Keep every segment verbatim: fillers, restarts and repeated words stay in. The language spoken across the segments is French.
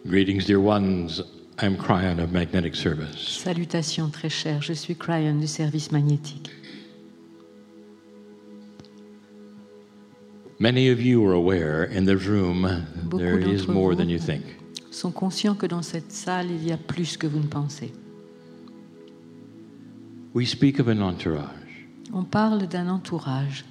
Greetings, dear ones. I'm Cryon of Magnetic Service. Salutations très chères, je suis Cryon du service magnétique. Many of you are aware in this room Beaucoup there is d'entre more vous than you think. sont conscients que dans cette salle, il y a plus que vous ne pensez. We speak of an entourage. On parle d'un entourage.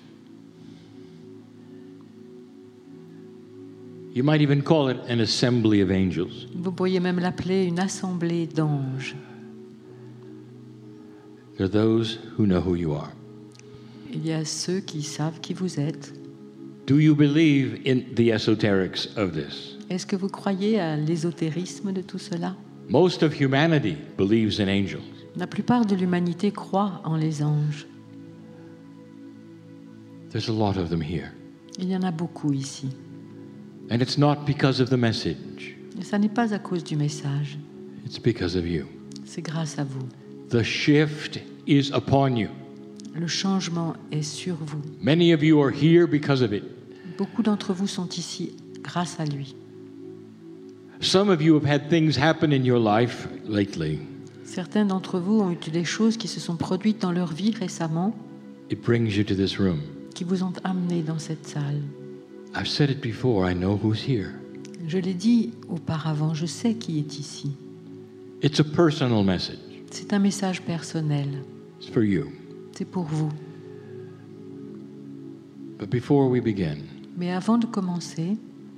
You might even call it an assembly of angels. Vous pourriez même l'appeler une assemblée d'anges. There are those who know who you are. Il y a ceux qui savent qui vous êtes. Do you believe in the esoterics of this? Est-ce que vous croyez à l'ésotérisme de tout cela? Most of humanity believes in angels. La plupart de l'humanité croit en les anges. There's a lot of them here. Il y en a beaucoup ici. And it's not because of the message. Et ça n'est pas à cause du message. It's because of you. C'est grâce à vous. The shift is upon you. Le changement est sur vous. Many of you are here because of it. Beaucoup d'entre vous sont ici grâce à lui. Some of you have had things happen in your life lately. Certains d'entre vous ont eu des choses qui se sont produites dans leur vie récemment, It brings you to this room. qui vous ont amené dans cette salle. I've said it before, I know who's here. Je l'ai dit auparavant, je sais qui est ici. It's a personal message. C'est un message personnel. It's for you. C'est pour vous. But before we begin, Mais avant de commencer,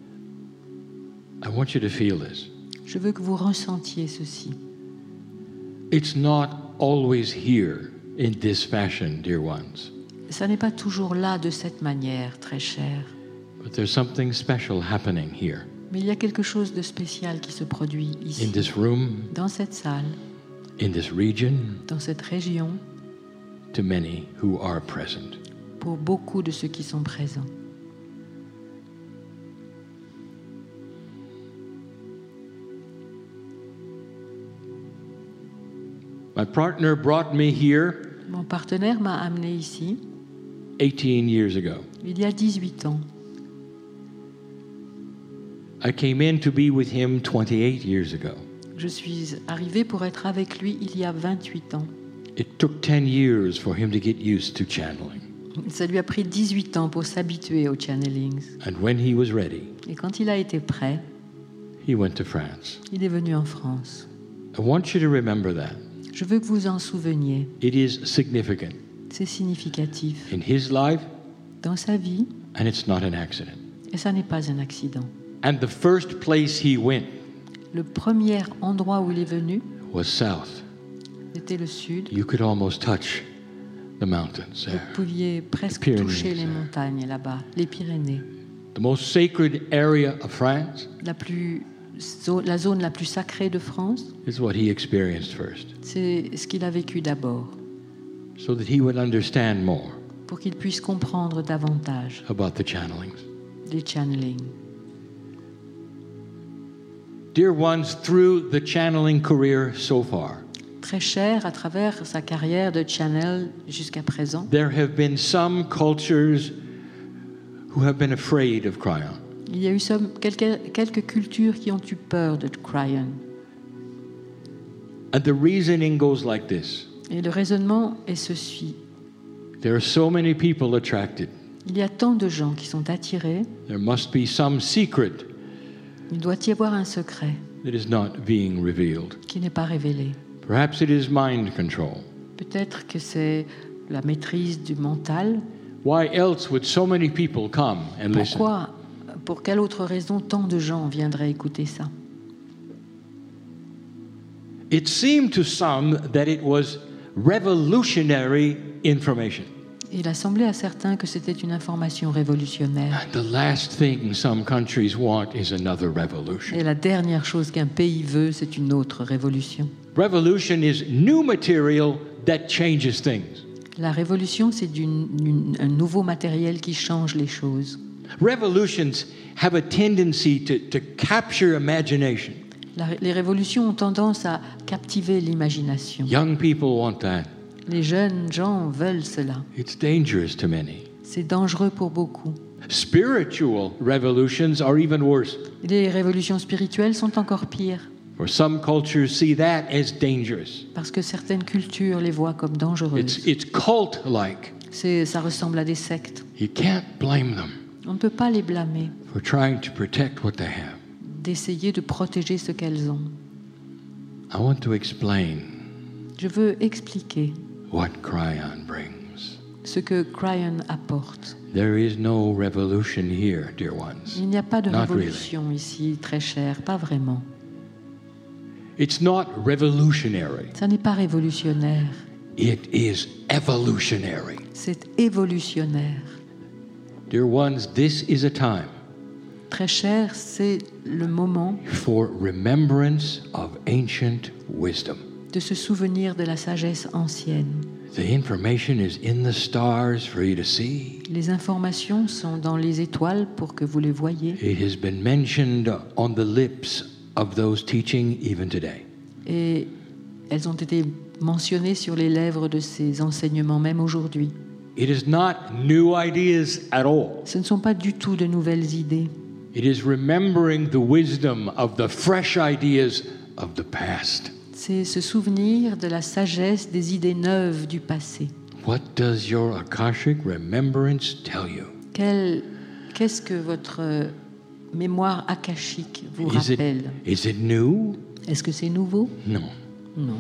I want you to feel this. je veux que vous ressentiez ceci. It's not always here in this fashion, dear ones. Ça n'est pas toujours là de cette manière, très cher. But there's something special happening here. Mais il y a quelque chose de spécial qui se produit In ici, this room, dans cette salle, in this region, dans cette région, to many who are present. pour beaucoup de ceux qui sont présents. My partner brought me here Mon partenaire m'a amené ici eighteen years ago. il y a dix-huit ans. I came in to be with him twenty-eight years ago. Je suis arrivée pour être avec lui il y a vingt-huit ans. It took ten years for him to get used to channeling. Ça lui a pris dix-huit ans pour s'habituer aux channelings. And when he was ready, Et quand il a été prêt, he went to France. il est venu en France. I want you to remember that. Je veux que vous en souveniez. It is significant C'est significatif in his life, dans sa vie, and it's not an accident. et ça n'est pas un accident. And the first place he went Le premier endroit où il est venu was south. était le sud. You could almost touch the mountains Vous there. pouviez presque Pyrénées, toucher les ça. montagnes là-bas, les Pyrénées. The most sacred area of France La, plus, zo- la zone la plus sacrée de France, is what he experienced first, c'est ce qu'il a vécu d'abord, so that he would understand more pour qu'il puisse comprendre davantage about the channelings. les channelings. Dear ones, through the channeling career so far, Très cher à travers sa carrière de channel jusqu'à présent, there have been some cultures who have been afraid of Cryon. il y a eu some- quelques, quelques cultures qui ont eu peur de Cryon. And the reasoning goes like this. Et le raisonnement est ceci. There are so many people attracted. Il y a tant de gens qui sont attirés, There must be some secret il doit y avoir un secret that is not being revealed. qui n'est pas révélé. Perhaps it is mind control. Peut-être que c'est la maîtrise du mental. Why else would so many people come and listen? Pourquoi, pour quelle autre raison tant de gens viendraient écouter ça? It seemed to some that it was revolutionary information. Il a semblé à certains que c'était une information révolutionnaire. And the last thing some countries want is another revolution. Et la dernière chose qu'un pays veut, c'est une autre révolution. Revolution is new material that changes things. La révolution, c'est d'une- d'une- un nouveau matériel qui change les choses. Revolutions have a tendency to, to capture imagination. La- les révolutions ont tendance à captiver l'imagination. Young people want that. Les jeunes gens veulent cela. It's dangerous to many. C'est dangereux pour beaucoup. Spiritual revolutions are even worse. Les révolutions spirituelles sont encore pires, For some cultures see that as dangerous. parce que certaines cultures les voient comme dangereuses. It's, it's cult-like. C'est, ça ressemble à des sectes. You can't blame them On ne peut pas les blâmer for trying to protect what they have. d'essayer de protéger ce qu'elles ont. I want to explain Je veux expliquer what Cryon brings. ce que Cryon apporte. There is no revolution here, dear ones. Il n'y a pas de Not révolution ici, très chère, pas vraiment. It's not revolutionary. Ça n'est pas révolutionnaire, It is evolutionary. c'est évolutionnaire. Dear ones, this is a time Très cher, c'est le moment for remembrance of ancient wisdom. de se souvenir de la sagesse ancienne. The information is in the stars for you to see. Les informations sont dans les étoiles pour que vous les voyiez. It has been mentioned on the lips of those teaching even today. Et elles ont été mentionnées sur les lèvres de ces enseignements même aujourd'hui. It is not new ideas at all. Ce ne sont pas du tout de nouvelles idées. It is remembering the wisdom of the fresh ideas of the past. C'est se souvenir de la sagesse des idées neuves du passé. What does your Akashic remembrance tell you? Quel- Qu'est-ce que votre euh, mémoire akashique vous Is it, rappelle? is it new? Est-ce que c'est nouveau? No. Non.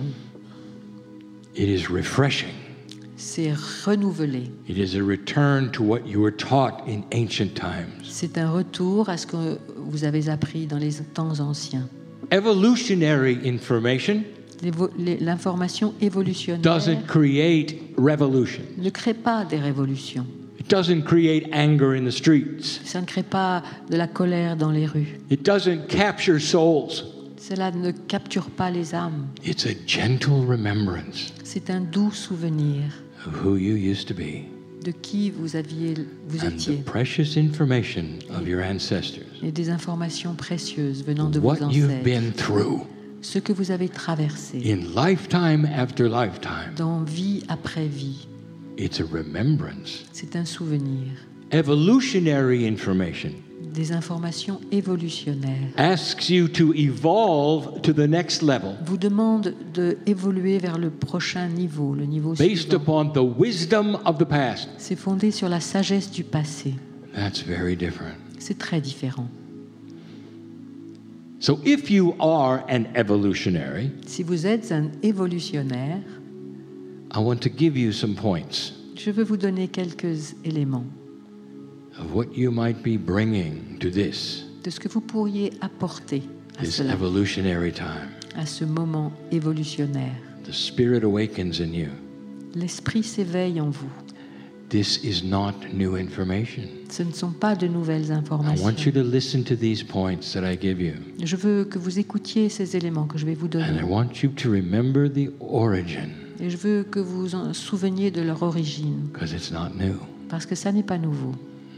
It is refreshing. C'est renouvelé. It is a return to what you were taught in ancient times. C'est un retour à ce que vous avez appris dans les temps anciens. Evolutionary information L'évo- les- L'information évolutionnaire doesn't create revolution. ne crée pas des révolutions. It doesn't create anger in the streets. Ça ne crée pas de la colère dans les rues. It doesn't capture souls. Cela ne capture pas les âmes. It's a gentle remembrance C'est un doux souvenir of who you used to be de qui vous aviez, vous and the étiez, precious information of your ancestors. et des informations précieuses venant de vos What you've ancêtres, been through ce que vous avez traversé in lifetime after lifetime. dans vie après vie. It's a remembrance. C'est un souvenir, Evolutionary information des informations évolutionnaires. asks you to evolve to the next level Vous demande de évoluer vers le prochain niveau, le niveau based suivant. upon the wisdom of the past. C'est fondé sur la sagesse du passé. That's very different. C'est très différent. So if you are an evolutionary, Si vous êtes un évolutionnaire, I want to give you some points je veux vous donner quelques éléments of what you might be bringing to this, de ce que vous pourriez apporter à this cela, evolutionary time. à ce moment évolutionnaire. The Spirit awakens in you. L'esprit s'éveille en vous. This is not new information. Ce ne sont pas de nouvelles I informations. want you to listen to these points that I give you. Je veux que vous écoutiez ces éléments que je vais vous And donner. I want you to remember the origin, Et je veux que vous en souveniez de leur origine, because it's not new. parce que ça n'est pas nouveau.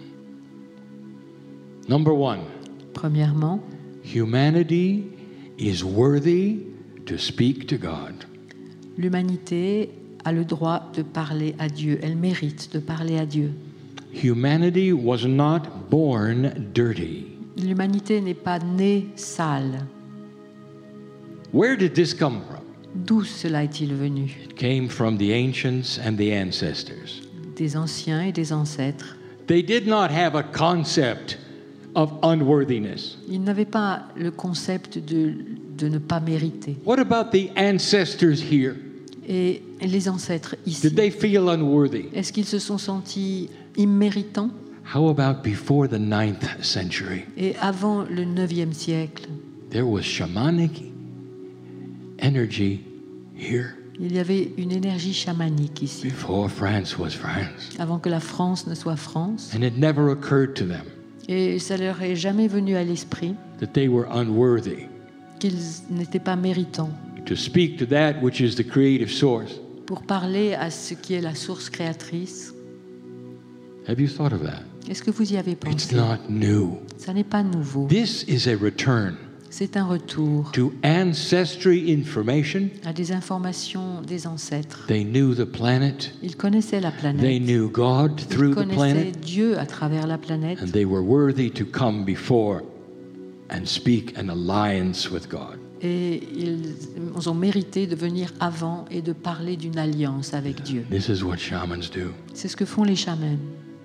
Number one, Premièrement, humanity is worthy to speak to God. l'humanité a le droit de parler à Dieu. Elle mérite de parler à Dieu. Humanity was not born dirty. L'humanité n'est pas née sale. Where did this come from? D'où cela est-il venu? It came from the ancients and the ancestors. Des anciens et des ancêtres. They did not have a concept of unworthiness. Ils n'avaient pas le concept de, de ne pas mériter. What about the ancestors here? Et les ancêtres ici, Did they feel unworthy? est-ce qu'ils se sont sentis imméritants? How about before the ninth century? Et avant le neuvième siècle, There was shamanic energy here il y avait une énergie chamanique ici, before France was France. avant que la France ne soit France. And it never occurred to them Et ça leur est jamais venu à l'esprit that they were unworthy qu'ils n'étaient pas méritants to speak to that which is the creative source. pour parler à ce qui est la source créatrice. Have you thought of that? Est-ce que vous y avez It's pensé? not new. Ça n'est pas nouveau. This is a return C'est un retour to ancestry information. à des informations des ancêtres. They knew the planet. Ils connaissaient la They planète. knew God Ils through the connaissaient planet. Dieu à travers la planète. And they were worthy to come before and speak an alliance with God. Et ils ont mérité de venir avant et de parler d'une alliance avec Dieu. This is what shamans do. C'est ce que font les chamans.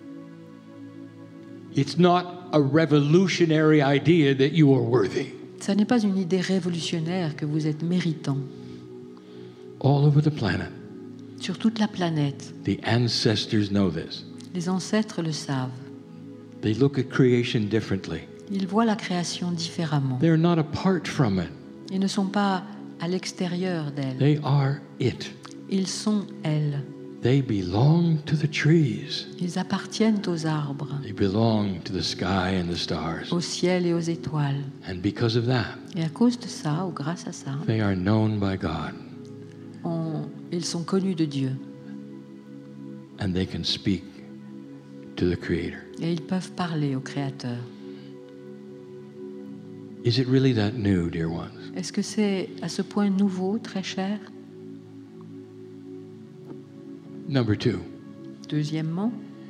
It's not a revolutionary idea that you are worthy. Ça n'est pas une idée révolutionnaire que vous êtes méritant. All over the planet, Sur toute la planète, the ancestors know this. les ancêtres le savent. They look at creation differently. Ils voient la création différemment. They're not apart from it. Ils ne sont pas à l'extérieur d'elle. They are it. Ils sont elle. They belong to the trees. Ils appartiennent aux arbres, They belong to the sky and the stars. au ciel et aux étoiles. And because of that, Et à cause de ça, ou grâce à ça, they are known by God. on- ils sont connus de Dieu. And they can speak to the Creator. Et ils peuvent parler au Créateur. Is it really that new, dear ones? Est-ce que c'est à ce point nouveau, très cher? Number two, Deuxièmement,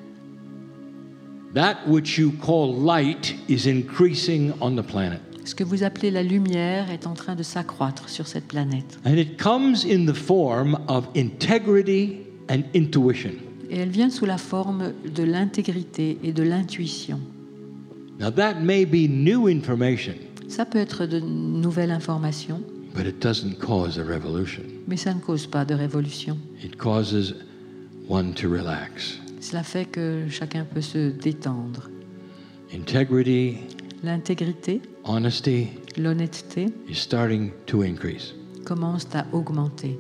that which you call light is increasing on the planet. ce que vous appelez la lumière est en train de s'accroître sur cette planète. And it comes in the form of integrity and intuition. Et elle vient sous la forme de l'intégrité et de l'intuition. Now, that may be new information, Ça peut être de nouvelles informations, but it doesn't cause a revolution. mais ça ne cause pas de révolution. It causes one to relax. Cela fait que chacun peut se détendre. Integrity, L'intégrité, honesty l'honnêteté is starting to increase. commencent à augmenter.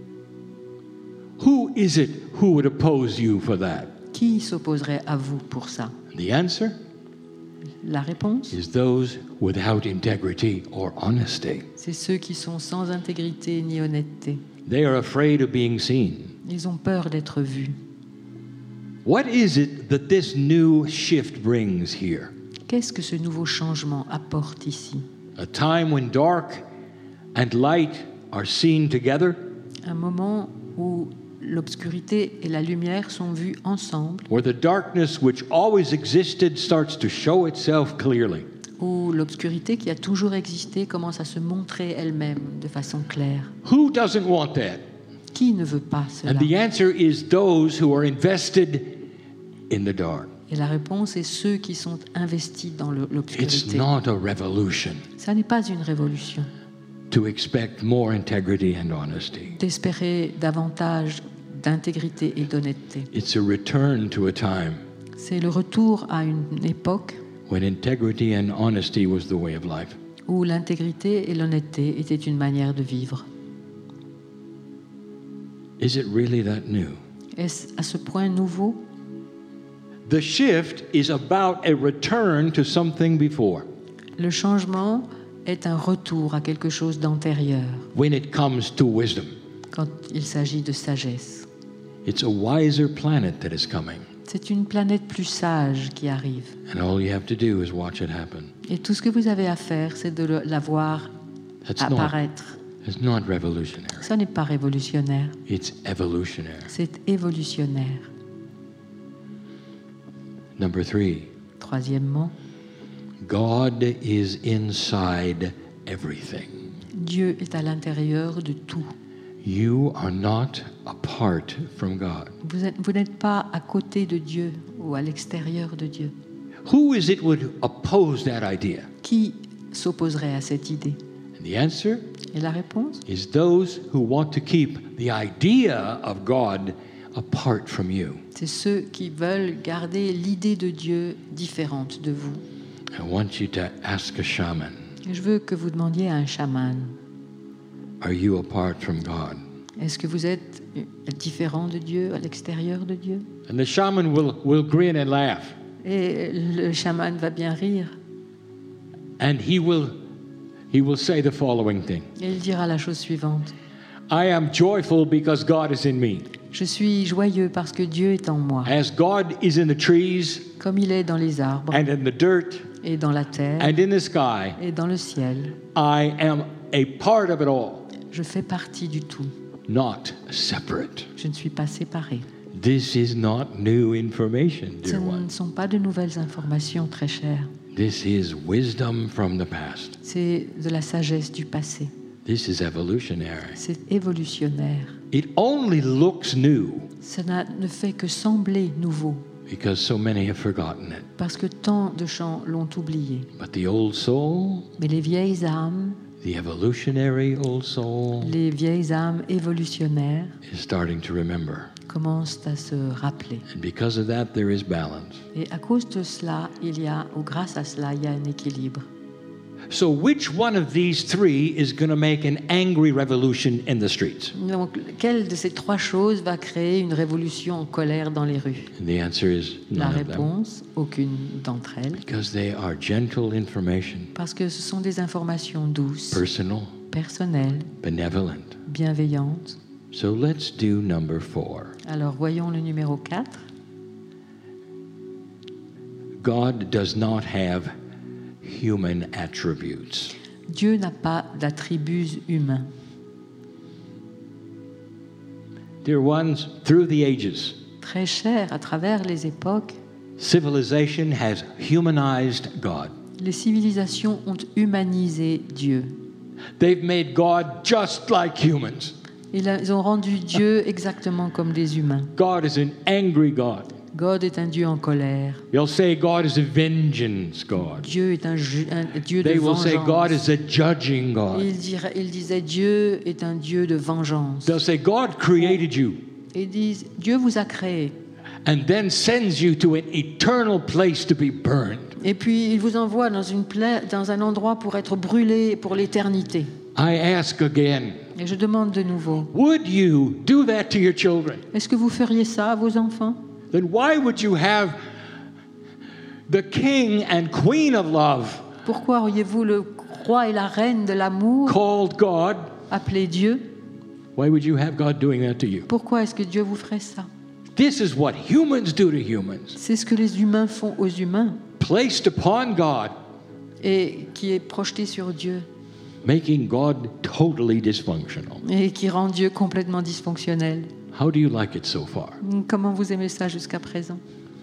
Who is it who would oppose you for that? Qui s'opposerait à vous pour ça? The answer La réponse, is those without integrity or honesty. c'est ceux qui sont sans intégrité ni honnêteté. They are afraid of being seen. Ils ont peur d'être vus. What is it that this new shift brings here? Qu'est-ce que ce nouveau changement apporte ici? A time when dark and light are seen together, Un moment où l'obscurité et la lumière sont vues ensemble, where the darkness which always existed starts to show itself clearly. où l'obscurité qui a toujours existé commence à se montrer elle-même de façon claire. Who doesn't want that? Qui ne veut pas cela? And the answer is those who are invested in the dark. Et la réponse est ceux qui sont investis dans le- It's l'obscurité. not a revolution Ça n'est pas une révolution to expect more integrity and honesty. d'espérer davantage d'intégrité et d'honnêteté. It's a return to a time C'est le retour à une époque when integrity and honesty was the way of life. où l'intégrité et l'honnêteté étaient une manière de vivre. Is it really that new? Est-ce à ce point nouveau? The shift is about a return to something before. Le changement est un retour à quelque chose d'antérieur When it comes to wisdom, quand il s'agit de sagesse. it's a wiser planet that is coming. C'est une planète plus sage qui arrive. And all you have to do is watch it happen. Et tout ce que vous avez à faire, c'est de le- la voir That's not, apparaître. it's not revolutionary. Ça n'est pas révolutionnaire, It's evolutionary. c'est évolutionnaire. Number three, Troisièmement, God is inside everything. Dieu est à l'intérieur de tout. You are not apart from God. Vous êtes- vous n'êtes pas à côté de Dieu ou à l'extérieur de Dieu. Who is it would oppose that idea? Qui s'opposerait à cette idée? And the answer Et la réponse? is those who want to keep the idea of God apart from you. C'est ceux qui veulent garder l'idée de Dieu différente de vous. I want you to ask a shaman, Et je veux que vous demandiez à un chaman, are you apart from God? est-ce que vous êtes différent de Dieu, à l'extérieur de Dieu? And the shaman will, will grin and laugh. Et le chaman va bien rire. And he will, he will say the following thing. Et il dira la chose suivante. I am joyful because God is in me. Je suis joyeux parce que Dieu est en moi. As God is in the trees Comme il est dans les arbres and in the dirt et dans la terre and in the sky, et dans le ciel, I am a part of it all, je fais partie du tout. not separate. Je ne suis pas séparé. This is not new information, Ce dear ne ones. sont pas de nouvelles informations, très chères. This is wisdom from the past. C'est de la sagesse du passé. This is evolutionary. C'est évolutionnaire. It only looks new Cela ne fait que sembler nouveau, because so many have forgotten it. parce que tant de gens l'ont oublié. But the old soul, Mais les vieilles âmes, the evolutionary old soul, les vieilles âmes évolutionnaires is starting to remember. commencent à se rappeler. And because of that, there is balance. Et à cause de cela, il y a, ou grâce à cela, il y a un équilibre. So, which one of these three is going to make an angry revolution in the streets? Donc, quelle de ces trois choses va créer une révolution en colère dans les rues? And the answer is La none of them. réponse, aucune d'entre elles, Because they are gentle information, parce que ce sont des informations douces, personal, personnelles, benevolent. bienveillantes. So, let's do number four. Alors, voyons le numéro quatre. God does not have human attributes. Dieu n'a pas d'attributs humains. Dear ones, through the ages, Très cher, à travers les époques, civilization has humanized God. les civilisations ont humanisé Dieu. They've made God just like humans. Ils a- ils ont rendu Dieu exactement comme des humains. God is an angry God. God est un Dieu en colère. They'll say God is a vengeance God. Dieu est un, ju- un Dieu de They will say God vengeance. is a judging God. Il, dirait- il disait Dieu est un Dieu de vengeance. They'll say God created you Et ils disent Dieu vous a créé. and then sends you to an eternal place to be burned. Et puis il vous envoie dans, une pla- dans un endroit pour être brûlé pour l'éternité. I ask again, Et je demande de nouveau, would you do that to your children? est-ce que vous feriez ça à vos enfants? Then why would you have the king and queen of love Pourquoi auriez-vous le roi et la reine de l'amour called God? appelé Dieu? Why would you have God doing that to you? Pourquoi est-ce que Dieu vous ferait ça? This is what humans do to humans. C'est ce que les humains font aux humains Placed upon God, et qui est projeté sur Dieu making God totally dysfunctional. et qui rend Dieu complètement dysfonctionnel. How do you like it so far? Comment vous aimez ça jusqu'à présent?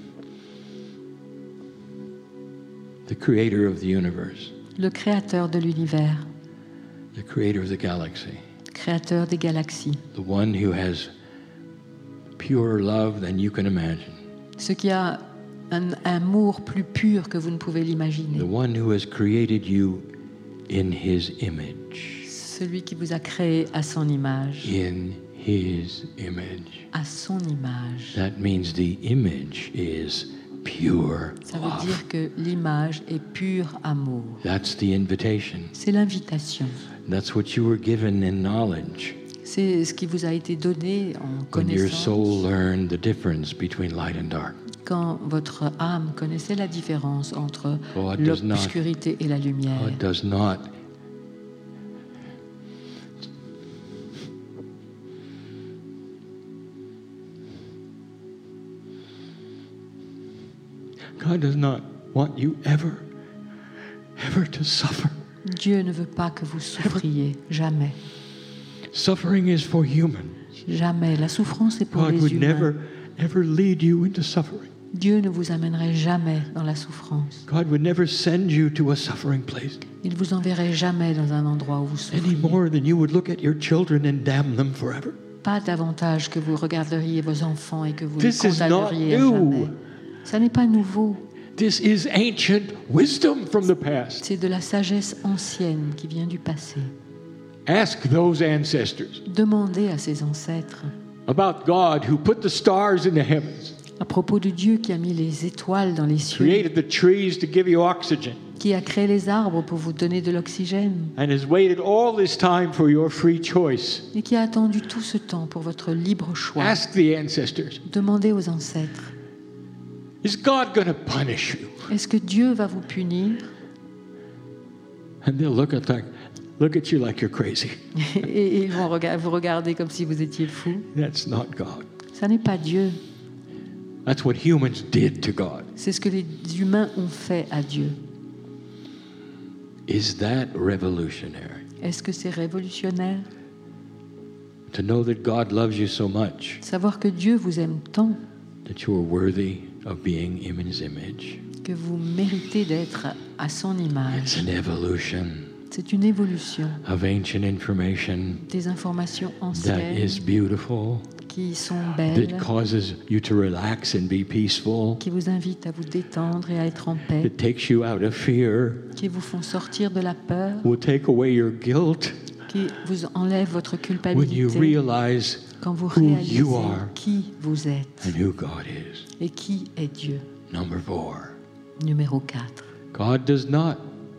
The creator of the universe, Le créateur de l'univers, the creator of the galaxy, créateur des galaxies, the one who has purer love than you can imagine, ce qui a un amour plus pur que vous ne pouvez the l'imaginer, one who has created you in his image, celui qui vous a créé à son image, in his image. à son image. That means the image is pure Ça veut love. dire que l'image est pur amour. That's the invitation. C'est l'invitation. That's what you were given in knowledge. C'est ce qui vous a été donné en When your soul connaissance. learned the difference between light and dark. Quand votre âme connaissait la différence entre God does not- l'obscurité et la lumière. God does not God does not want you ever, ever to suffer. Dieu ne veut pas que vous souffriez. Jamais. Suffering is for humans. Jamais. La souffrance est pour God les would humains. never, ever lead you into suffering. Dieu ne vous amènerait jamais dans la souffrance. God would never send you to a suffering place Il vous enverrait jamais dans un endroit où vous any souffrez. more than you would look at your children and damn them forever. Pas davantage que vous regarderiez vos enfants et que vous This les is not condamneriez à new. jamais. Ça n'est pas nouveau. This is ancient wisdom from the past. C'est de la sagesse ancienne qui vient du passé. Ask those ancestors Demandez à ses ancêtres about God who put the stars in the heavens, à propos de Dieu qui a mis les étoiles dans les cieux, created the trees to give you oxygen, qui a créé les arbres pour vous donner de l'oxygène and has waited all this time for your free choice. et qui a attendu tout ce temps pour votre libre choix. Ask the ancestors, Demandez aux ancêtres, is God going to punish you? est-ce que Dieu va vous punir? And they'll look at like, look at you like you're crazy. et ils vont rega- vous regarder comme si vous étiez fou. That's not God. Ça n'est pas Dieu. That's what humans did to God. C'est ce que les humains ont fait à Dieu. Is that revolutionary? Est-ce que c'est révolutionnaire? To know that God loves you so much Savoir que Dieu vous aime tant that you are worthy of being in His image. que vous méritez d'être à son image. It's an evolution C'est une évolution of ancient information des informations that anciennes is beautiful, qui sont that belles, causes you to relax and be peaceful, qui vous invitent à vous détendre et à être en paix, that takes you out of fear, qui vous font sortir de la peur, will take away your guilt qui vous enlèvent votre when you culpabilité realize quand vous who réalisez you are qui vous êtes and who God is. et qui est Dieu. Number four, Numéro quatre. God does not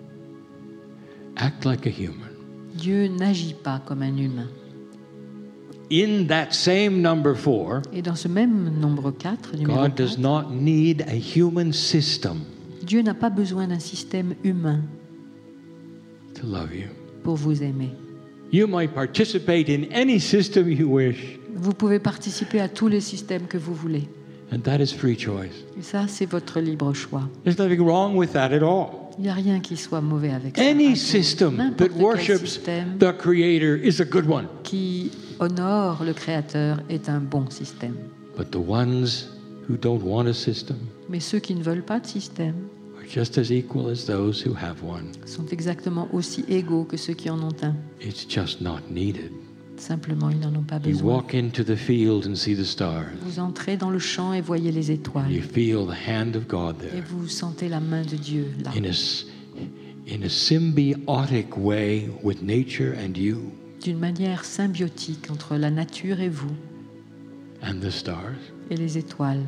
act like a human. Dieu n'agit pas comme un humain. In that same number four, Et dans ce même nombre quatre, numéro God does quatre, not need a human system Dieu n'a pas besoin d'un système humain to love you. pour vous aimer. You might participate in any system you wish, Vous pouvez participer à tous les systèmes que vous voulez. and that is free choice. Et ça, c'est votre libre choix. There's nothing wrong with that at all. Il n'y a rien qui soit mauvais avec ça. Any À tout. system that N'importe quel worships système the Creator is a good one. qui honore le Créateur est un bon système. But the ones who don't want a system Mais ceux qui ne veulent pas de système are just as equal as those who have one. sont exactement aussi égaux que ceux qui en ont un. It's just not needed. Simplement, ils n'en ont pas You besoin. walk into the field and see the stars. Vous entrez dans le champ et voyez les étoiles. You feel the hand of God Et there vous sentez la main de Dieu là. in a, s- in a symbiotic way with nature and you D'une manière symbiotique entre la nature et vous and the stars. et les étoiles.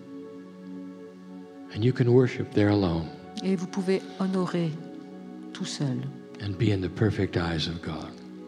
And you can worship there alone Et vous pouvez honorer tout seul and be in the perfect eyes of God.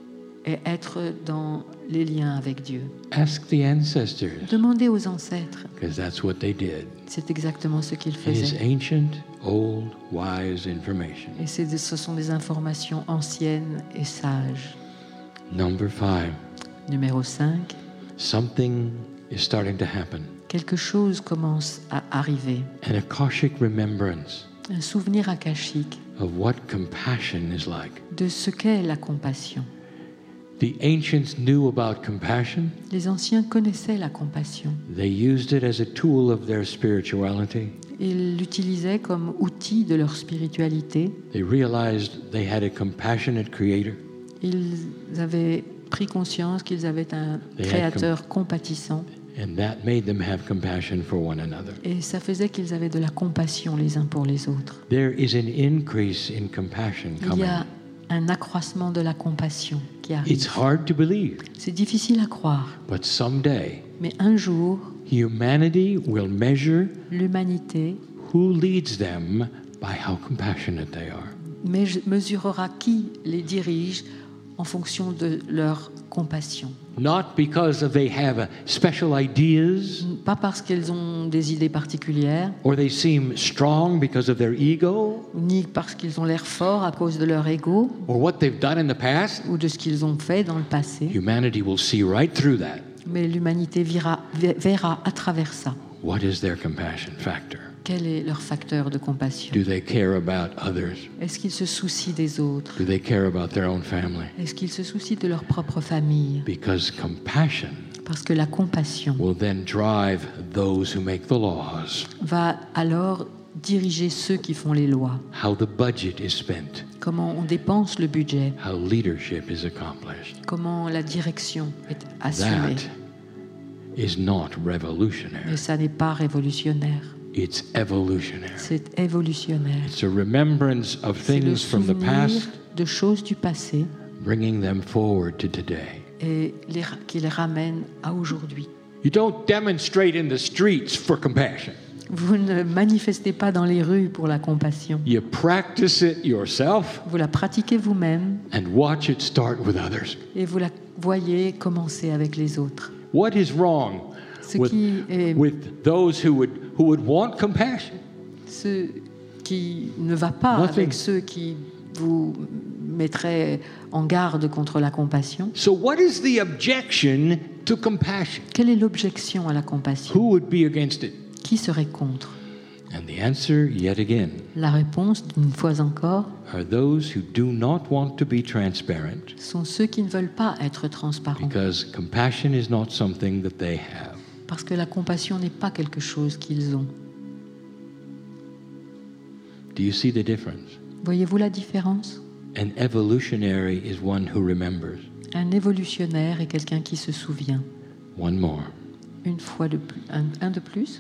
et être dans les liens avec Dieu. Ask the ancestors, Demandez aux ancêtres. because that's what they did. C'est exactement ce qu'ils It is faisaient. ancient, old, wise information. Et c'est des- ce sont des informations anciennes et sages. Number five, Numéro cinq. something is starting to happen. Quelque chose commence à arriver. An Akashic remembrance Un souvenir akashique of what compassion is like. de ce qu'est la compassion. The ancients knew about compassion. Les anciens connaissaient la compassion. They used it as a tool of their spirituality. Ils l'utilisaient comme outil de leur spiritualité. They realized they had a compassionate creator. Ils avaient pris conscience qu'ils avaient un They had créateur compatissant. And that made them have compassion for one another. Et ça faisait qu'ils avaient de la compassion les uns pour les autres. There is an increase in compassion Il y coming. a un accroissement de la compassion qui It's arrive. hard to believe, C'est difficile à croire, but someday mais un jour, humanity will measure l'humanité who leads them by how compassionate they are. me- mesurera qui les dirige en fonction de leur compassion. Not because of they have uh, special ideas Pas parce qu'elles ont des idées particulières, or they seem strong because of their ego ni parce qu'ils ont l'air forts à cause de leur ego or what they've done in the past. ou de ce qu'ils ont fait dans le passé, Humanity will see right through that. mais l'humanité verra, verra à travers ça. What is their compassion factor? Quel est leur facteur de compassion? Do they care about others? Est-ce qu'ils se soucient des autres? Do they care about their own family? Est-ce qu'ils se soucient de leur propre famille? Because compassion Parce que la compassion will then drive those who make the laws, va alors diriger ceux qui font les lois. how the budget is spent, Comment on dépense le budget, how leadership is accomplished. comment la direction est assumée. That is not revolutionary. Mais ça n'est pas révolutionnaire, It's evolutionary. c'est évolutionnaire. It's a remembrance of C'est le things from the souvenir past, de choses du passé bringing them forward to today. et les, qui les ramène à aujourd'hui. You don't demonstrate in the streets for compassion. Vous ne manifestez pas dans les rues pour la compassion. You practice it yourself Vous la pratiquez vous-même and watch it start with others. et vous la voyez commencer avec les autres. What is wrong Ce with, qui est with those who would, who would want compassion? ce qui ne va pas Nothing. avec ceux qui vous mettrait en garde contre la compassion. So, what is the objection to compassion? Quelle est l'objection à la compassion? Who would be against it? Qui serait contre? And the answer, yet again, La réponse, une fois encore, are those who do not want to be transparent sont ceux qui ne veulent pas être transparents. because compassion is not something that they have. Parce que la compassion n'est pas quelque chose qu'ils ont. Do you see the difference? Voyez-vous la différence? An evolutionary is one who remembers. Un évolutionnaire est quelqu'un qui se souvient. One more. Une fois de plus, un, un de plus.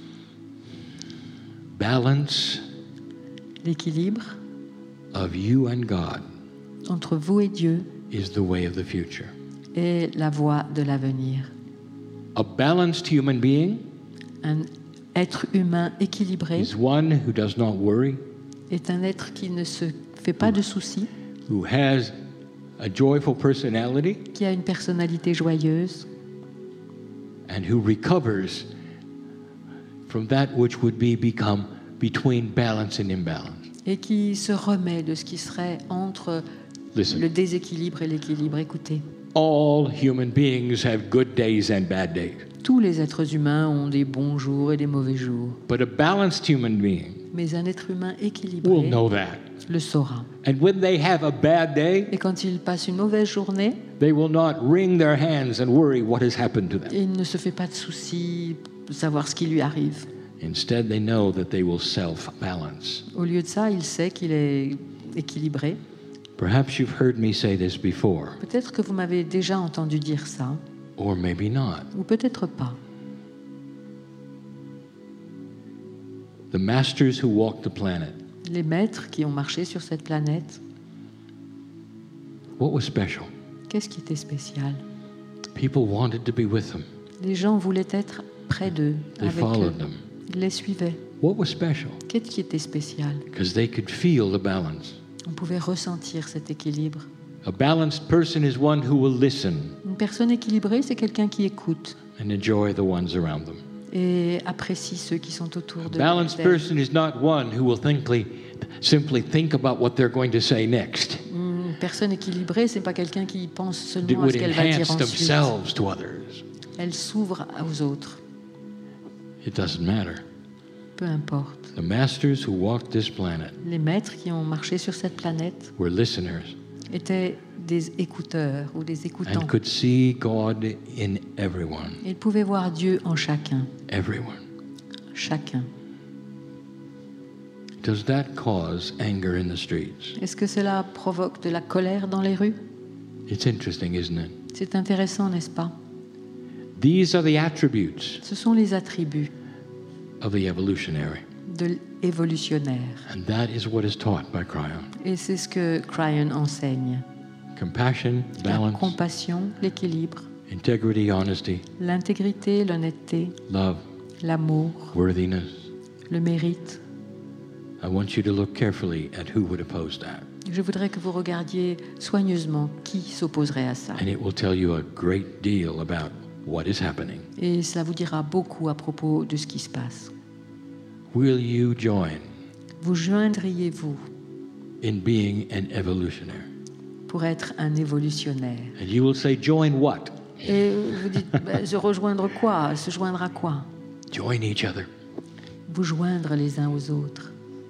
Balance L'équilibre of you and God entre vous et Dieu is the way of the future. est la voie de l'avenir. A balanced human being Un être humain équilibré is one who does not worry, est un être qui ne se fait pas de soucis, who has a joyful personality, qui a une personnalité joyeuse and who recovers from that which would be become between balance and imbalance. et qui se remet de ce qui serait entre Listen, le déséquilibre et l'équilibre. Écoutez, all human beings have good days and bad days, tous les êtres humains ont des bons jours et des mauvais jours, but a balanced human being mais un être humain will équilibré know that. le saura. And when they have a bad day, Et quand il passe une mauvaise journée, they will not wring their hands and worry what has happened to them. il ne se fait pas de soucis de savoir ce qui lui arrive. Instead, they know that they will self-balance. Au lieu de ça, il sait qu'il est équilibré. Perhaps you've heard me say this before, Peut-être que vous m'avez déjà entendu dire ça, or maybe not. ou peut-être pas. The masters who walked the planet, Les maîtres qui ont marché sur cette planète, what was special? qu'est-ce qui était spécial? People wanted to be with them. Les gens voulaient être près d'eux, They avec eux. followed them. Ils les suivaient. What was special? Qu'est-ce qui était spécial? Because they could feel the balance. On pouvait ressentir cet équilibre. A balanced person is one who will listen Une personne équilibrée, c'est quelqu'un qui écoute and enjoy the ones around them. et apprécie ceux qui sont autour A de balanced d'elle. person is not one who will thinkly, simply think about what they're going to say next. Une personne équilibrée, c'est pas quelqu'un qui pense It seulement à would ce qu'elle va dire enhance ensuite. themselves to others. Elle s'ouvre aux autres. It doesn't matter. Peu importe. The masters who walked this planet Les maîtres qui ont marché sur cette planète were listeners étaient des écouteurs ou des écoutants. and could see God in everyone. Ils pouvaient voir Dieu en chacun, Everyone. chacun. Does that cause anger in the streets? Est-ce que cela provoque de la colère dans les rues? It's interesting, isn't it? C'est intéressant, n'est-ce pas? These are the attributes Ce sont les attributs of the evolutionary. de l'évolutionnaire. And that is what is taught by Cryon. Et c'est ce que Cryon enseigne. Compassion, La balance, compassion, l'équilibre, integrity, honesty, l'intégrité, l'honnêteté, love, l'amour, worthiness. le mérite. I want you to look carefully at who would oppose that. Je voudrais que vous regardiez soigneusement qui s'opposerait à ça. And it will tell you a great deal about what is happening. Et cela vous dira beaucoup à propos de ce qui se passe. Will you join Vous joindriez-vous in being an evolutionary? pour être un évolutionnaire? And you will say, join what? Et vous dites, ben, se rejoindre quoi? Se joindre à quoi? Join each other. Vous joindre les uns aux autres.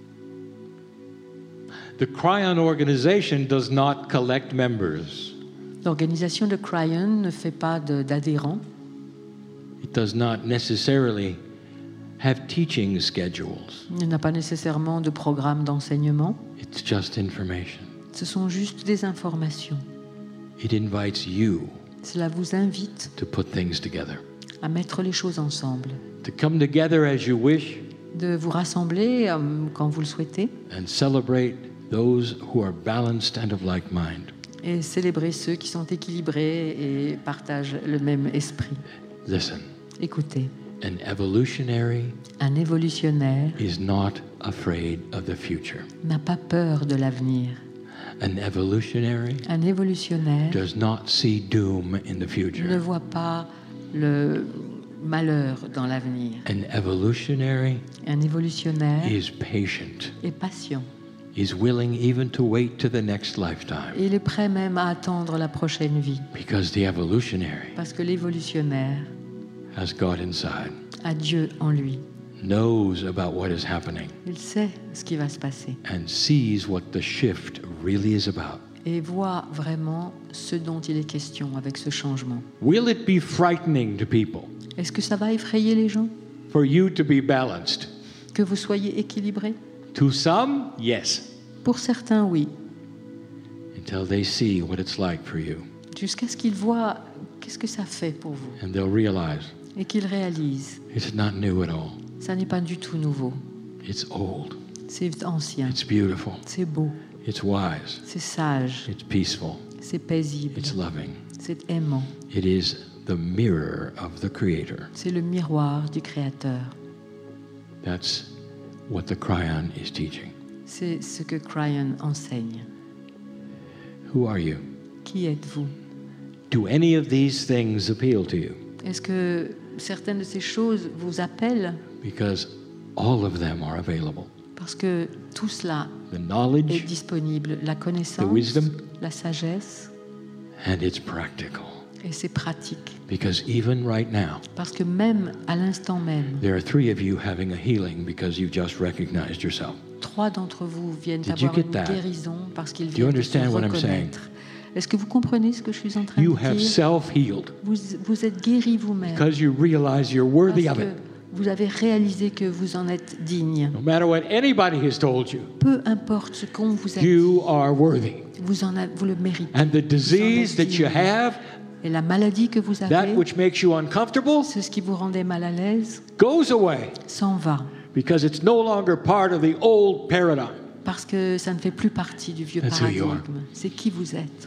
The Cryon organization does not collect members. L'organisation de Cryon ne fait pas de- d'adhérents. It does not necessarily have teaching schedules. Il n'a pas nécessairement de programme d'enseignement. It's just information. Ce sont juste des informations. It invites you Cela vous invite to put things together, à mettre les choses ensemble, to come together as you wish de vous rassembler euh, quand vous le souhaitez and celebrate those who are balanced and of like mind. et célébrer ceux qui sont équilibrés et partagent le même esprit. Listen, Écoutez, an evolutionary un évolutionnaire is not afraid of the future. n'a pas peur de l'avenir. An evolutionary Un évolutionnaire does not see doom in the ne future. voit pas le malheur dans l'avenir. An evolutionary Un évolutionnaire is patient est patient is willing even to wait to the next lifetime. Et il est prêt même à attendre la prochaine vie. Because the evolutionary Parce que l'évolutionnaire has God inside, a Dieu en lui. knows about what is happening, Il sait ce qui va se passer and sees what the shift really is about. et voit vraiment ce dont il est question avec ce changement. Will it be frightening to people Est-ce que ça va effrayer les gens for you to be balanced? que vous soyez équilibrés? To some, yes, Pour certains, oui. until they see what it's like for you. Jusqu'à ce qu'ils voient qu'est-ce que ça fait pour vous And they'll realize et qu'ils réalisent. it's not new at all. Ça n'est pas du tout nouveau. It's old. C'est ancien. It's beautiful. C'est beau. It's wise. C'est sage. It's peaceful. C'est paisible. It's loving. C'est aimant. It is the mirror of the Creator. C'est le miroir du Créateur. That's what the Cryon is teaching. C'est ce que Cryon enseigne. Who are you? Qui êtes-vous? Do any of these things appeal to you? Est-ce que certaines de ces choses vous appellent? Because all of them are available. Parce que tout cela The est knowledge, disponible. La connaissance, the wisdom, la sagesse, and it's practical. et c'est pratique. Because even right now, Parce que même à l'instant même, there are three of you having a healing because you've just recognized yourself. trois d'entre vous viennent Did you avoir get une that? guérison parce qu'ils Do you viennent de se understand what I'm saying? reconnaître. Est-ce que vous comprenez ce que je suis en train You de have dire? self-healed Vous, vous êtes guéri vous-même because you realize you're worthy parce of que it. vous avez réalisé que vous en êtes digne. No matter what anybody has told you, Peu importe ce qu'on vous a you dit, are worthy. vous, en a- vous le méritez. And the disease that you have, Et la maladie que vous that avez, which makes you uncomfortable, c'est ce qui vous rendait mal à l'aise, goes away s'en va. because it's no longer part of the old paradigm. Parce que ça ne fait plus partie du vieux That's who you are. paradigme. C'est qui vous êtes.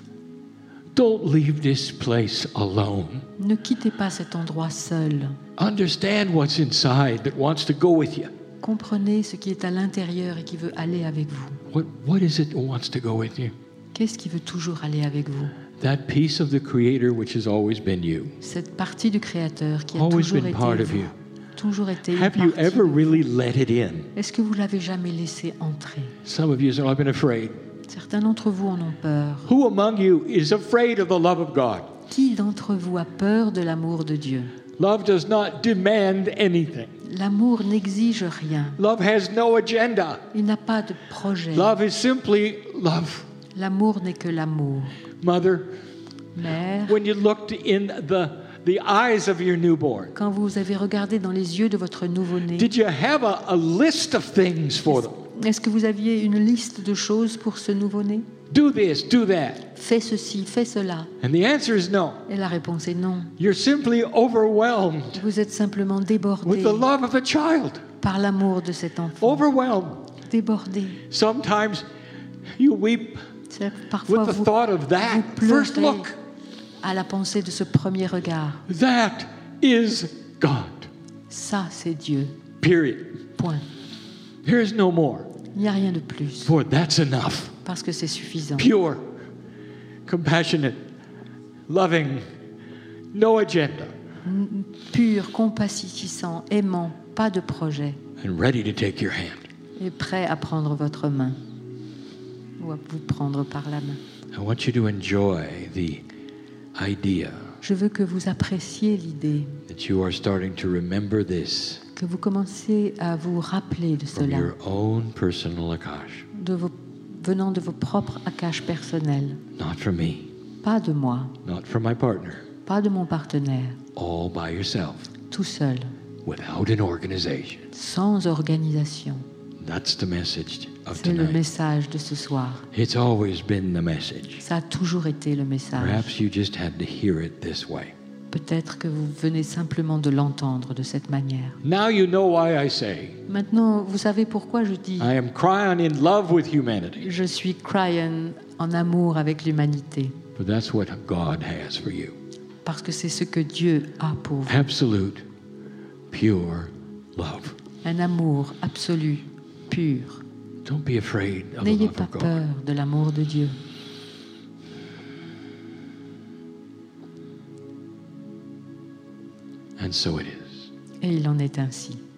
Don't leave this place alone. Ne quittez pas cet endroit seul. Understand what's inside that wants to go with you. Comprenez ce qui est à l'intérieur et qui veut aller avec vous. What, what is it that wants to go with you? Qu'est-ce qui veut toujours aller avec vous? That piece of the Creator which has always been you. Cette partie du Créateur qui a Always toujours been été part of vous. you. Toujours été une Have you partie. ever really let it in? Est-ce que vous l'avez jamais laissé entrer? Some of you say, I've been afraid. Certains d'entre vous en ont peur. Who among you is afraid of the love of God? Qui d'entre vous a peur de l'amour de Dieu? Love does not demand anything. L'amour n'exige rien. Love has no agenda. Il n'a pas de projet. Love is simply love. L'amour n'est que l'amour. Mother, Mère, when you looked in the, the eyes of your newborn, quand vous avez regardé dans les yeux de votre nouveau-né, did you have a, a list of things for them? est-ce que vous aviez une liste de choses pour ce nouveau-né? Do this, do that. Fais ceci, fais cela. And the answer is no. Et la réponse est non. You're simply overwhelmed Vous êtes simplement with débordé the love of a child. par l'amour de cet enfant. Overwhelmed. Débordé. Sometimes you weep C'est- Parfois, with the vous, thought of that vous first pleurez look. à la pensée de ce premier regard. That is God. Ça, c'est Dieu. Period. Point. There is no more. Il n'y a rien de plus, For that's enough. parce que c'est suffisant. Pure, compassionate, loving, no agenda, Pur, compassissant, aimant, pas de projet, and ready to take your hand. et prêt à prendre votre main, ou à vous prendre par la main. I want you to enjoy the idea Je veux que vous appréciez l'idée, that you are starting to remember this que vous commencez à vous rappeler de from cela, your own personal akash, de vos, venant de vos propres akash personnels. not from me, Pas de moi, not from my partner, pas de mon partenaire, all by yourself, tout seul, without an organization. sans organisation. That's the message of C'est le tonight. message de ce soir. It's always been the message. Ça a toujours été le message. Perhaps you just had to hear it this way. Peut-être que vous venez simplement de l'entendre de cette manière. Now you know why I say Maintenant, vous savez pourquoi je dis I am crying in love with humanity. je suis Cryon en amour avec l'humanité. But that's what God has for you. Parce que c'est ce que Dieu a pour vous. Absolute, pure love. Un amour absolu, pur. Don't be afraid of the N'ayez love pas of God. peur de l'amour de Dieu. And so it is. Et il en est ainsi.